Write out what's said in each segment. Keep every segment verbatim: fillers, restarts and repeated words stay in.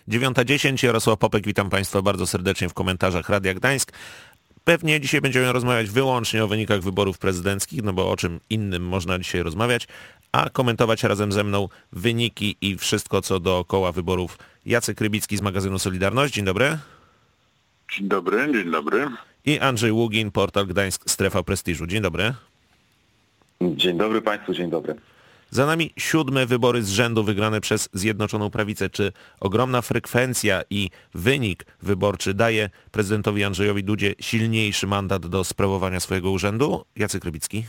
dziewiąta dziesięć, Jarosław Popek, witam Państwa bardzo serdecznie w komentarzach Radia Gdańsk. Pewnie dzisiaj będziemy rozmawiać wyłącznie o wynikach wyborów prezydenckich, no bo o czym innym można dzisiaj rozmawiać, a komentować razem ze mną wyniki i wszystko co dookoła wyborów Jacek Rybicki z magazynu Solidarność. Dzień dobry. Dzień dobry, dzień dobry. I Andrzej Ługin, portal Gdańsk Strefa Prestiżu. Dzień dobry. Dzień dobry Państwu, dzień dobry. Za nami siódme wybory z rzędu wygrane przez Zjednoczoną Prawicę. Czy ogromna frekwencja i wynik wyborczy daje prezydentowi Andrzejowi Dudzie silniejszy mandat do sprawowania swojego urzędu? Jacek Rybicki.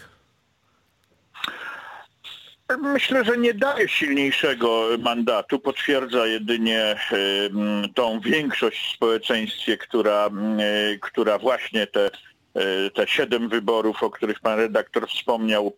Myślę, że nie daje silniejszego mandatu, potwierdza jedynie y, tą większość w społeczeństwie, która, y, która właśnie te, y, te siedem wyborów, o których pan redaktor wspomniał,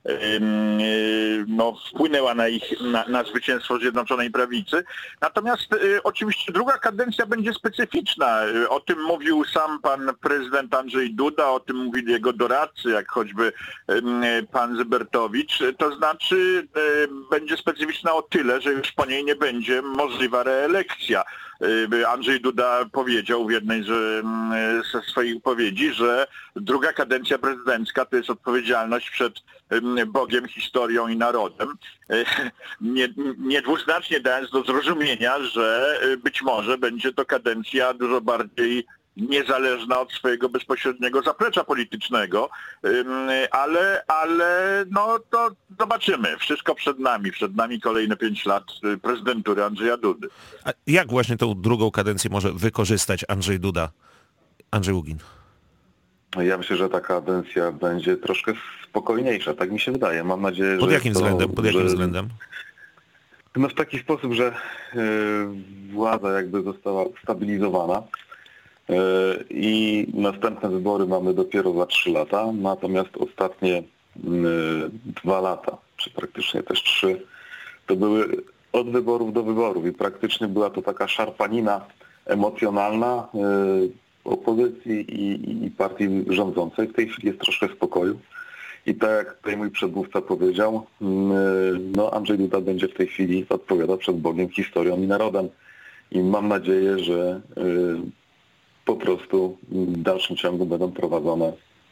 no, wpłynęła na ich na, na zwycięstwo Zjednoczonej Prawicy. Natomiast y, oczywiście druga kadencja będzie specyficzna. O tym mówił sam pan prezydent Andrzej Duda, o tym mówili jego doradcy, jak choćby y, pan Zybertowicz. To znaczy y, będzie specyficzna o tyle, że już po niej nie będzie możliwa reelekcja. Y, Andrzej Duda powiedział w jednej z, ze swoich wypowiedzi, że druga kadencja prezydencka to jest odpowiedzialność przed Bogiem, historią i narodem, nie, niedwuznacznie dając do zrozumienia, że być może będzie to kadencja dużo bardziej niezależna od swojego bezpośredniego zaplecza politycznego, ale, ale no to zobaczymy. Wszystko przed nami. Przed nami kolejne pięć lat prezydentury Andrzeja Dudy. A jak właśnie tą drugą kadencję może wykorzystać Andrzej Duda? Andrzej Ługin. Ja myślę, że ta kadencja będzie troszkę spokojniejsza, tak mi się wydaje. Mam nadzieję, Pod że... jakim to, względem? Pod jakim że, względem? No w taki sposób, że yy, władza jakby została stabilizowana yy, i następne wybory mamy dopiero za trzy lata, natomiast ostatnie yy, dwa lata, czy praktycznie też trzy, to były od wyborów do wyborów i praktycznie była to taka szarpanina emocjonalna, yy, opozycji i, i partii rządzącej. W tej chwili jest troszkę spokoju. I tak jak tutaj mój przedmówca powiedział, no Andrzej Duda będzie w tej chwili odpowiadał przed Bogiem, historią i narodem. I mam nadzieję, że po prostu w dalszym ciągu będą prowadzone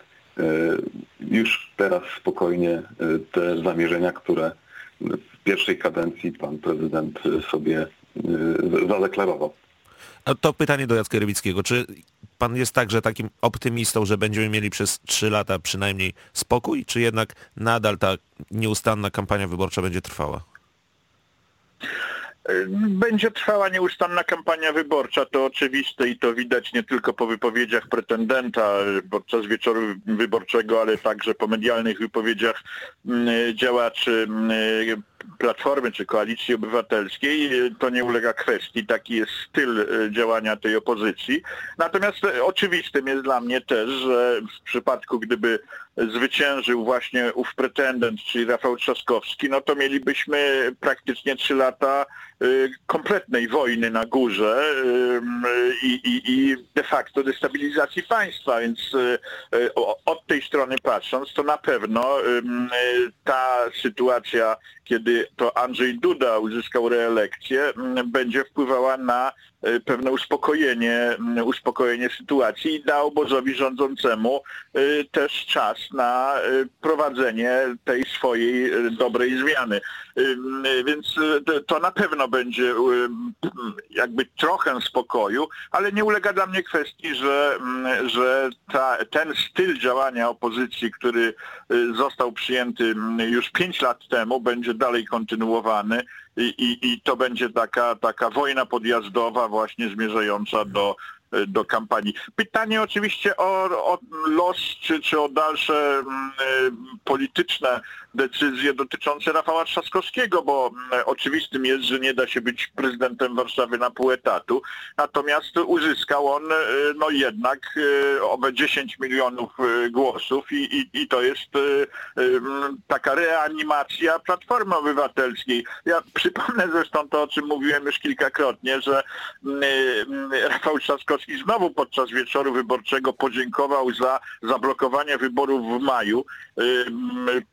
już teraz spokojnie te zamierzenia, które w pierwszej kadencji pan prezydent sobie zadeklarował. A to pytanie do Jacka Rybickiego. Czy pan jest także takim optymistą, że będziemy mieli przez trzy lata przynajmniej spokój, czy jednak nadal ta nieustanna kampania wyborcza będzie trwała? Będzie trwała nieustanna kampania wyborcza, to oczywiste i to widać nie tylko po wypowiedziach pretendenta podczas wieczoru wyborczego, ale także po medialnych wypowiedziach działaczy Platformy czy Koalicji Obywatelskiej. To nie ulega kwestii, taki jest styl działania tej opozycji. Natomiast oczywistym jest dla mnie też, że w przypadku gdyby zwyciężył właśnie ów pretendent, czyli Rafał Trzaskowski, no to mielibyśmy praktycznie trzy lata kompletnej wojny na górze i, i, i de facto destabilizacji państwa, więc od tej strony patrząc, to na pewno ta sytuacja, kiedy to Andrzej Duda uzyskał reelekcję, będzie wpływała na pewne uspokojenie, uspokojenie sytuacji i da obozowi rządzącemu też czas na prowadzenie tej swojej dobrej zmiany. Więc to na pewno będzie jakby trochę spokoju, ale nie ulega dla mnie kwestii, że, że ta, ten styl działania opozycji, który został przyjęty już pięć lat temu, będzie dalej kontynuowany i, i, i to będzie taka, taka wojna podjazdowa właśnie zmierzająca do do kampanii. Pytanie oczywiście o, o los, czy, czy o dalsze y, polityczne decyzje dotyczące Rafała Trzaskowskiego, bo y, oczywistym jest, że nie da się być prezydentem Warszawy na pół etatu, natomiast uzyskał on y, no jednak y, owe dziesięć milionów y, głosów i, i, i to jest y, y, taka reanimacja Platformy Obywatelskiej. Ja przypomnę zresztą to, o czym mówiłem już kilkakrotnie, że y, y, Rafał Trzaskowski i znowu podczas wieczoru wyborczego podziękował za zablokowanie wyborów w maju poza konstytucją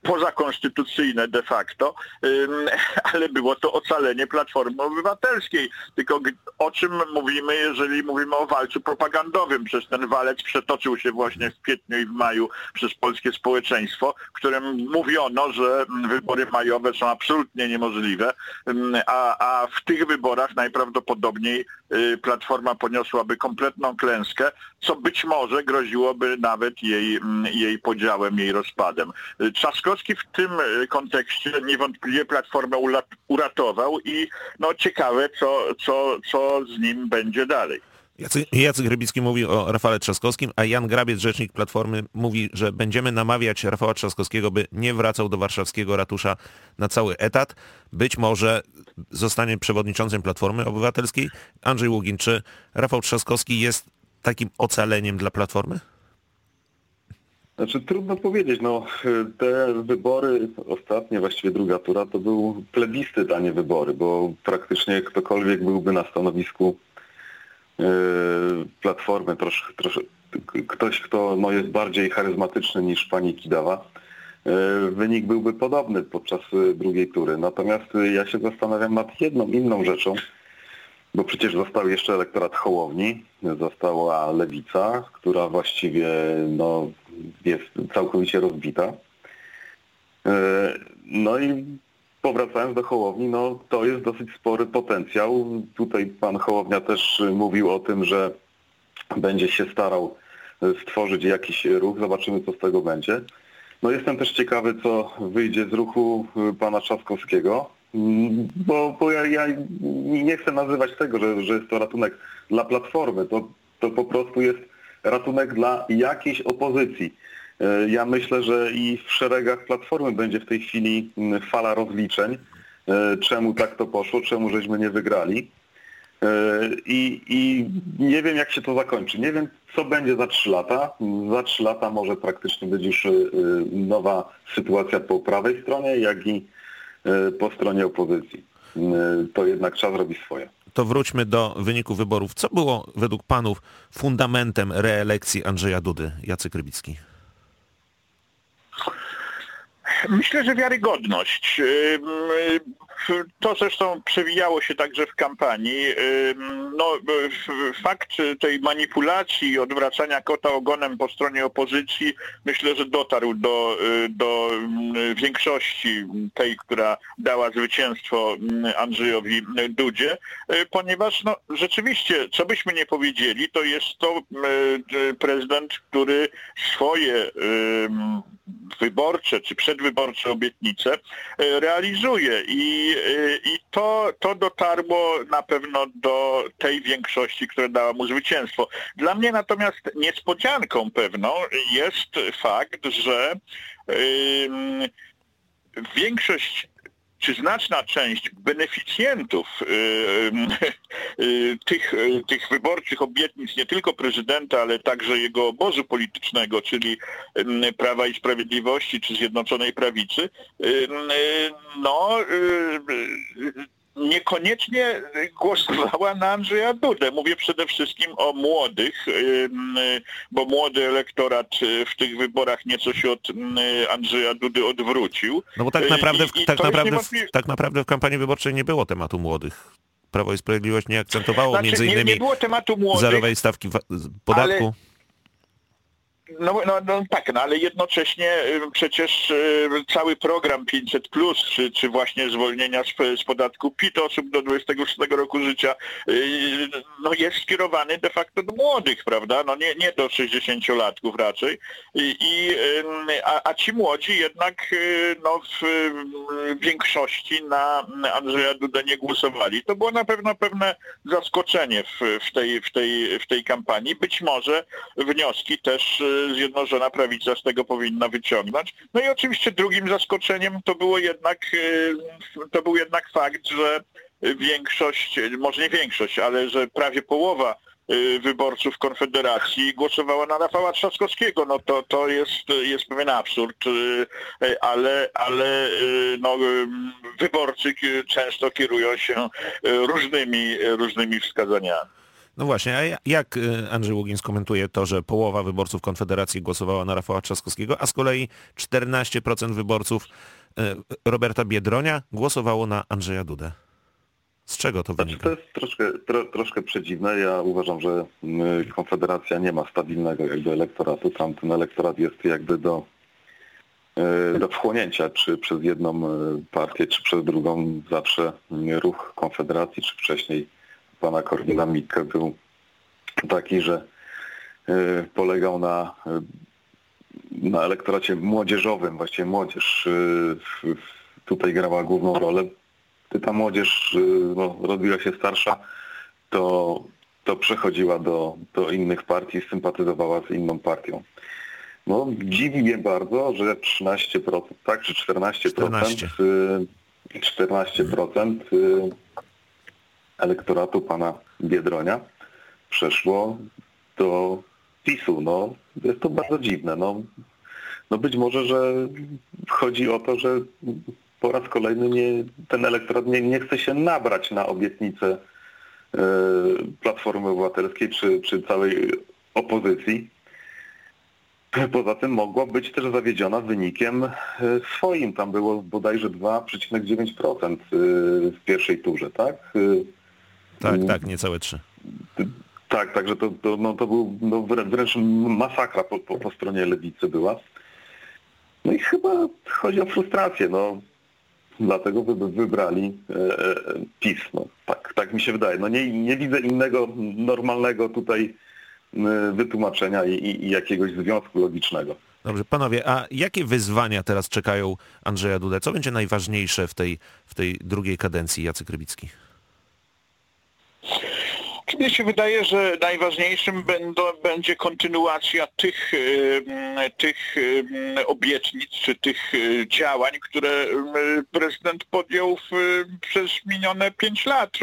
niekonstytucyjne de facto, ale było to ocalenie Platformy Obywatelskiej. Tylko o czym mówimy, jeżeli mówimy o walcu propagandowym? Przez ten walec przetoczył się właśnie w kwietniu i w maju przez polskie społeczeństwo, w którym mówiono, że wybory majowe są absolutnie niemożliwe, a, a w tych wyborach najprawdopodobniej Platforma poniosłaby kompletną klęskę, co być może groziłoby nawet jej, jej podziałem, jej rozpadem. Trzaskowski w tym kontekście niewątpliwie Platformę uratował i no ciekawe, co, co, co z nim będzie dalej. Jacek, Jacek Rybicki mówi o Rafale Trzaskowskim, a Jan Grabiec, rzecznik Platformy, mówi, że będziemy namawiać Rafała Trzaskowskiego, by nie wracał do warszawskiego ratusza na cały etat. Być może zostanie przewodniczącym Platformy Obywatelskiej. Andrzej Ługin, czy Rafał Trzaskowski jest takim ocaleniem dla Platformy? Znaczy trudno powiedzieć, no te wybory ostatnie, właściwie druga tura, to był plebiscyt, a nie wybory, bo praktycznie ktokolwiek byłby na stanowisku Platformy, trosz, trosz, ktoś, kto no, jest bardziej charyzmatyczny niż pani Kidawa, wynik byłby podobny podczas drugiej tury. Natomiast ja się zastanawiam nad jedną inną rzeczą, bo przecież został jeszcze elektorat Hołowni, została Lewica, która właściwie no, jest całkowicie rozbita. No i powracając do Hołowni, no to jest dosyć spory potencjał. Tutaj pan Hołownia też mówił o tym, że będzie się starał stworzyć jakiś ruch. Zobaczymy, co z tego będzie. No jestem też ciekawy, co wyjdzie z ruchu pana Trzaskowskiego, bo, bo ja, ja nie chcę nazywać tego, że, że jest to ratunek dla Platformy. To, to po prostu jest ratunek dla jakiejś opozycji. Ja myślę, że i w szeregach Platformy będzie w tej chwili fala rozliczeń, czemu tak to poszło, czemu żeśmy nie wygrali. I, i nie wiem, jak się to zakończy. Nie wiem, co będzie za trzy lata. Za trzy lata może praktycznie będzie już nowa sytuacja po prawej stronie, jak i po stronie opozycji. To jednak czas robi swoje. To wróćmy do wyniku wyborów. Co było według panów fundamentem reelekcji Andrzeja Dudy? Jacek Rybicki. Myślę, że wiarygodność. To zresztą przewijało się także w kampanii. No, fakt tej manipulacji i odwracania kota ogonem po stronie opozycji myślę, że dotarł do, do większości tej, która dała zwycięstwo Andrzejowi Dudzie, ponieważ no, rzeczywiście, co byśmy nie powiedzieli, to jest to prezydent, który swoje wyborcze czy przedwyborcze obietnice realizuje i, i to, to dotarło na pewno do tej większości, która dała mu zwycięstwo. Dla mnie natomiast niespodzianką pewną jest fakt, że yy, większość czy znaczna część beneficjentów yy, yy, tych, yy, tych wyborczych obietnic nie tylko prezydenta, ale także jego obozu politycznego, czyli yy, Prawa i Sprawiedliwości czy Zjednoczonej Prawicy, yy, no yy, niekoniecznie głosowała na Andrzeja Dudę. Mówię przede wszystkim o młodych, bo młody elektorat w tych wyborach nieco się od Andrzeja Dudy odwrócił. No bo tak naprawdę, I, i tak, naprawdę niewątpliwie... w, tak naprawdę w kampanii wyborczej nie było tematu młodych. Prawo i Sprawiedliwość nie akcentowało znaczy, między nie, innymi nie było tematu młodych, zerowej stawki podatku. Ale... No, no, no tak, no ale jednocześnie przecież cały program pięćset plus, czy, czy właśnie zwolnienia z, z podatku P I T osób do dwudziestego szóstego roku życia, no jest skierowany de facto do młodych, prawda? No nie, nie do sześćdziesięciolatków raczej. I, i, a, a ci młodzi jednak no, w większości na Andrzeja Dudę nie głosowali. To było na pewno pewne zaskoczenie w, w, tej, w, tej, w tej kampanii. Być może wnioski też Zjednoczona Prawica z tego powinna wyciągnąć. No i oczywiście drugim zaskoczeniem to było jednak, to był jednak fakt, że większość, może nie większość, ale że prawie połowa wyborców Konfederacji głosowała na Rafała Trzaskowskiego. No to, to jest, jest pewien absurd, ale, ale no, wyborcy często kierują się różnymi, różnymi wskazaniami. No właśnie, a jak Andrzej Ługin skomentuje to, że połowa wyborców Konfederacji głosowała na Rafała Trzaskowskiego, a z kolei czternaście procent wyborców Roberta Biedronia głosowało na Andrzeja Dudę. Z czego to wynika? To jest troszkę, tro, troszkę przedziwne. Ja uważam, że Konfederacja nie ma stabilnego jakby elektoratu. Tam ten elektorat jest jakby do, do wchłonięcia, czy przez jedną partię, czy przez drugą. Zawsze ruch Konfederacji, czy wcześniej pana Korwina-Mikke był taki, że polegał na, na elektoracie młodzieżowym. Właściwie młodzież tutaj grała główną rolę. Gdy ta młodzież no, robiła się starsza, to, to przechodziła do, do innych partii, sympatyzowała z inną partią. No, dziwi mnie bardzo, że trzynaście procent, tak, czy czternaście procent, czternaście procent elektoratu pana Biedronia przeszło do PiS-u. No, jest to bardzo dziwne. No, no być może, że chodzi o to, że po raz kolejny nie, ten elektorat nie, nie chce się nabrać na obietnicę y, Platformy Obywatelskiej czy, czy całej opozycji. Poza tym mogła być też zawiedziona wynikiem swoim. Tam było bodajże dwa przecinek dziewięć procent w pierwszej turze, tak? Tak, tak, niecałe trzy. Tak, także to, to, no, to był no, wręcz masakra po, po, po stronie lewicy była. No i chyba chodzi o frustrację, no. Dlatego wy, wybrali e, e, PiS. No, tak, tak mi się wydaje. No nie, nie widzę innego normalnego tutaj e, wytłumaczenia i, i jakiegoś związku logicznego. Dobrze, panowie, a jakie wyzwania teraz czekają Andrzeja Dudę? Co będzie najważniejsze w tej, w tej drugiej kadencji, Jacek Rybicki? Mnie się wydaje, że najważniejszym będą, będzie kontynuacja tych, tych obietnic, czy tych działań, które prezydent podjął w, przez minione pięć lat.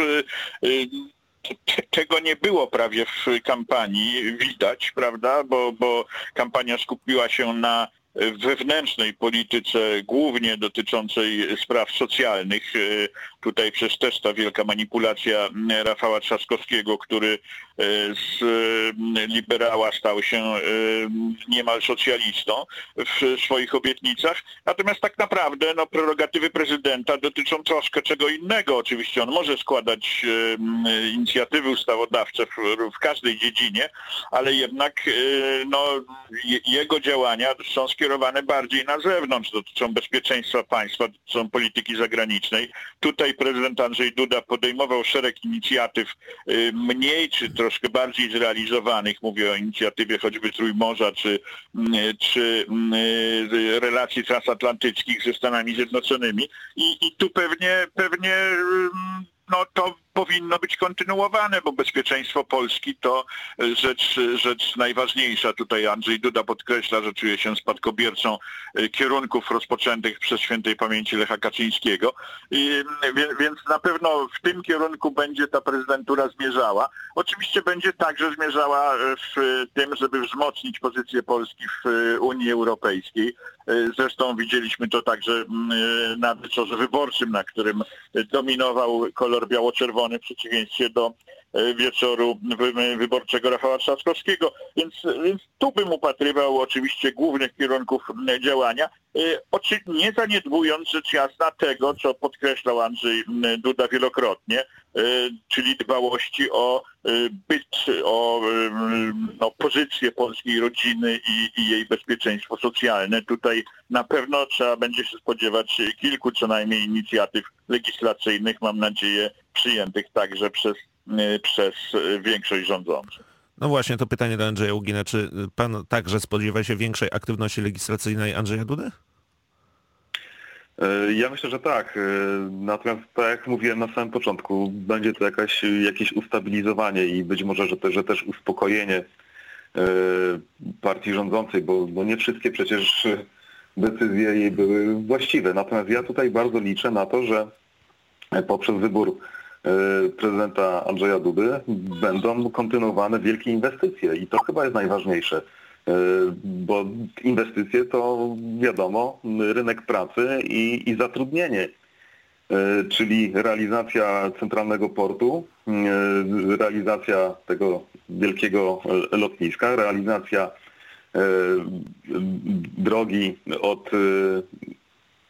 Tego nie było prawie w kampanii, widać, prawda, bo, bo kampania skupiła się na wewnętrznej polityce, głównie dotyczącej spraw socjalnych. Tutaj przecież też ta wielka manipulacja Rafała Trzaskowskiego, który z liberała stał się niemal socjalistą w swoich obietnicach. Natomiast tak naprawdę no, prerogatywy prezydenta dotyczą troszkę czego innego. Oczywiście on może składać inicjatywy ustawodawcze w, w każdej dziedzinie, ale jednak no, jego działania są skierowane bardziej na zewnątrz, dotyczą bezpieczeństwa państwa, dotyczą polityki zagranicznej. Tutaj prezydent Andrzej Duda podejmował szereg inicjatyw mniej czy troszkę bardziej zrealizowanych. Mówię o inicjatywie choćby Trójmorza czy, czy relacji transatlantyckich ze Stanami Zjednoczonymi. I, i tu pewnie, pewnie no, to powinno być kontynuowane, bo bezpieczeństwo Polski to rzecz, rzecz najważniejsza. Tutaj Andrzej Duda podkreśla, że czuje się spadkobiercą kierunków rozpoczętych przez świętej pamięci Lecha Kaczyńskiego. I, więc na pewno w tym kierunku będzie ta prezydentura zmierzała. Oczywiście będzie także zmierzała w tym, żeby wzmocnić pozycję Polski w Unii Europejskiej. Zresztą widzieliśmy to także na wieczorze wyborczym, na którym dominował kolor biało-czerwony w przeciwieństwie do wieczoru wyborczego Rafała Trzaskowskiego. Więc, więc tu bym upatrywał oczywiście głównych kierunków działania, nie zaniedbując rzecz jasna tego, co podkreślał Andrzej Duda wielokrotnie, czyli dbałości o byt, o no, pozycję polskiej rodziny i, i jej bezpieczeństwo socjalne. Tutaj na pewno trzeba będzie się spodziewać kilku co najmniej inicjatyw legislacyjnych, mam nadzieję, przyjętych także przez, przez większość rządzącą. No właśnie, to pytanie do Andrzeja Ugina. Czy pan także spodziewa się większej aktywności legislacyjnej Andrzeja Dudy? Ja myślę, że tak. Natomiast tak jak mówiłem na samym początku, będzie to jakaś, jakieś ustabilizowanie i być może, że, te, że też uspokojenie partii rządzącej, bo, bo nie wszystkie przecież decyzje jej były właściwe. Natomiast ja tutaj bardzo liczę na to, że poprzez wybór prezydenta Andrzeja Dudy będą kontynuowane wielkie inwestycje i to chyba jest najważniejsze. Bo inwestycje to wiadomo rynek pracy i, i zatrudnienie, czyli realizacja centralnego portu, realizacja tego wielkiego lotniska, realizacja drogi od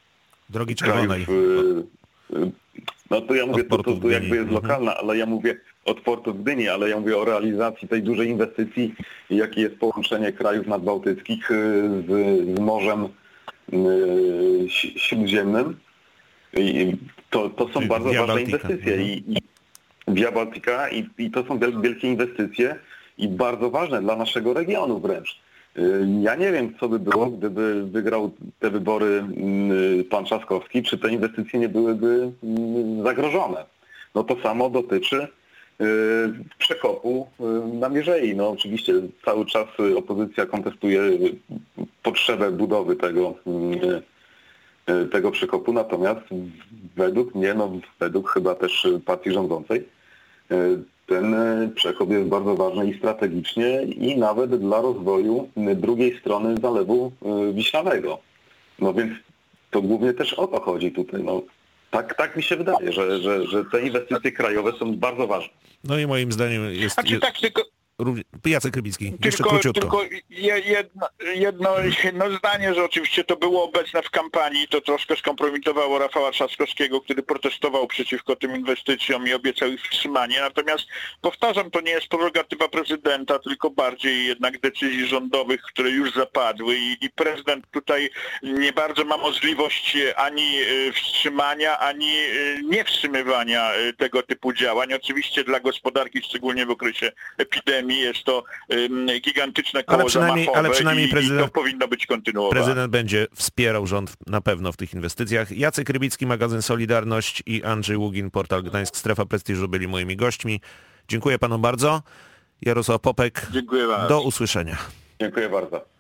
Drogi Czerwonej. krajów, no to ja mówię, to, to, to jakby jest mhm. lokalna, ale ja mówię od portu w Gdyni, ale ja mówię o realizacji tej dużej inwestycji, jakie jest połączenie krajów nadbałtyckich z, z Morzem Śródziemnym. I to, to są Czyli bardzo Via ważne Baltica. inwestycje. Mhm. I, i Via Baltica i, i to są wielkie inwestycje i bardzo ważne dla naszego regionu wręcz. Ja nie wiem, co by było, gdyby wygrał te wybory pan Trzaskowski, czy te inwestycje nie byłyby zagrożone. No to samo dotyczy przekopu na Mierzei. No oczywiście cały czas opozycja kontestuje potrzebę budowy tego, tego przekopu, natomiast według mnie, no według chyba też partii rządzącej, ten przekop jest bardzo ważny i strategicznie i nawet dla rozwoju drugiej strony Zalewu Wiślanego. No więc to głównie też o to chodzi tutaj. No, tak, tak mi się wydaje, że, że, że te inwestycje krajowe są bardzo ważne. No i moim zdaniem jest... Znaczy jest... tak, tylko... Jacek Rybicki, jeszcze Tylko, króciutko. tylko jedno, jedno, jedno zdanie, że oczywiście to było obecne w kampanii, to troszkę skompromitowało Rafała Trzaskowskiego, który protestował przeciwko tym inwestycjom i obiecał ich wstrzymanie. Natomiast powtarzam, to nie jest prerogatywa prezydenta, tylko bardziej jednak decyzji rządowych, które już zapadły i, i prezydent tutaj nie bardzo ma możliwość ani wstrzymania, ani niewstrzymywania tego typu działań. Oczywiście dla gospodarki, szczególnie w okresie epidemii, jest to um, gigantyczne koło ale przynajmniej, zamachowe ale przynajmniej i, prezydent, i to powinno być kontynuowane. prezydent będzie wspierał rząd na pewno w tych inwestycjach. Jacek Rybicki, magazyn Solidarność i Andrzej Ługin, portal Gdańsk Strefa Prestiżu byli moimi gośćmi. Dziękuję panom bardzo. Jarosław Popek, Dziękuję bardzo. do usłyszenia. Dziękuję bardzo.